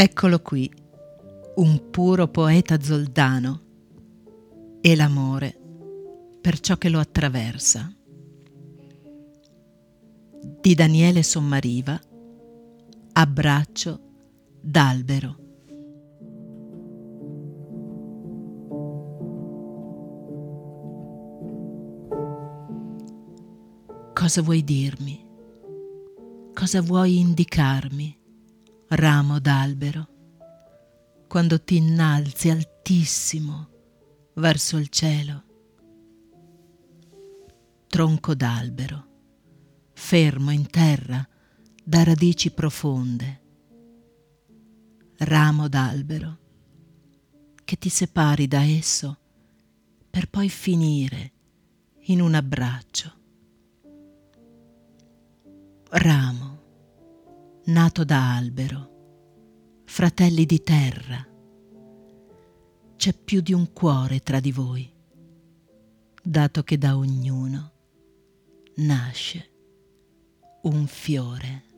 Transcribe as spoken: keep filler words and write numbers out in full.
Eccolo qui, un puro poeta zoldano, e l'amore per ciò che lo attraversa. Di Daniele Sommariva, Abbraccio d'albero. Cosa vuoi dirmi? Cosa vuoi indicarmi, ramo d'albero, quando ti innalzi altissimo verso il cielo? Tronco d'albero, fermo in terra da radici profonde. Ramo d'albero, che ti separi da esso per poi finire in un abbraccio. Ramo, nato da albero, fratelli di terra, c'è più di un cuore tra di voi, dato che da ognuno nasce un fiore.